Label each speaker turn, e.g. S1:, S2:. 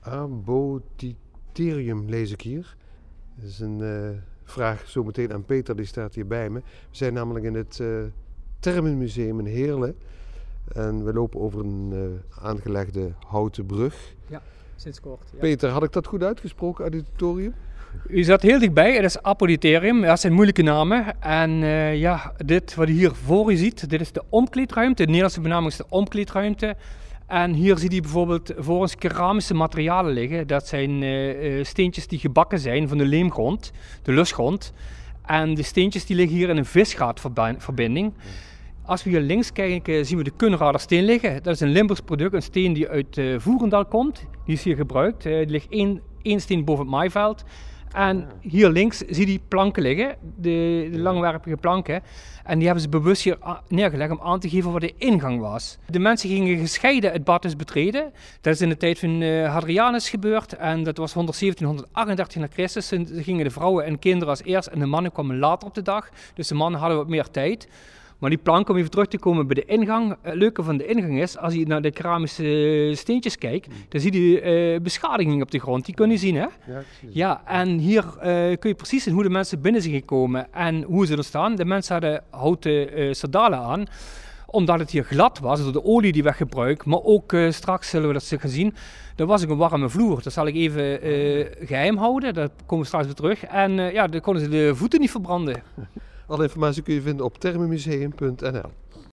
S1: Abotiterium lees ik hier. Dat is een vraag zometeen aan Peter, die staat hier bij me. We zijn namelijk in het Thermenmuseum in Heerlen. En we lopen over een aangelegde houten brug.
S2: Ja, sinds kort. Ja.
S1: Peter, had ik dat goed uitgesproken, Abotiterium?
S2: U zat heel dichtbij, het is Abotiterium, dat zijn moeilijke namen. En dit wat u hier voor u ziet, dit is de omkleedruimte. De Nederlandse benaming is de omkleedruimte. En hier ziet u bijvoorbeeld voor ons keramische materialen liggen. Dat zijn steentjes die gebakken zijn van de leemgrond, de lusgrond. En de steentjes die liggen hier in een visgaatverbinding. Als we hier links kijken, zien we de Kunrader steen liggen. Dat is een Limburgs product, een steen die uit Voerendaal komt. Die is hier gebruikt. Er ligt één steen boven het maaiveld. En hier links zie je die planken liggen, de langwerpige planken. En die hebben ze bewust hier neergelegd om aan te geven wat de ingang was. De mensen gingen gescheiden het bad dus betreden. Dat is in de tijd van Hadrianus gebeurd en dat was 138 na Christus. En gingen de vrouwen en kinderen als eerst en de mannen kwamen later op de dag. Dus de mannen hadden wat meer tijd. Maar die plank, om even terug te komen bij de ingang, het leuke van de ingang is, als je naar de keramische steentjes kijkt, dan zie je beschadiging op de grond, die kun je zien, hè? Ja, en hier kun je precies zien hoe de mensen binnen zijn gekomen en hoe ze er staan. De mensen hadden houten sandalen aan, omdat het hier glad was, door de olie die werd gebruikt, maar ook straks zullen we dat gaan zien. Er was ook een warme vloer, dat zal ik even geheim houden, daar komen we straks weer terug. En dan konden ze de voeten niet verbranden.
S1: Alle informatie kun je vinden op thermenmuseum.nl.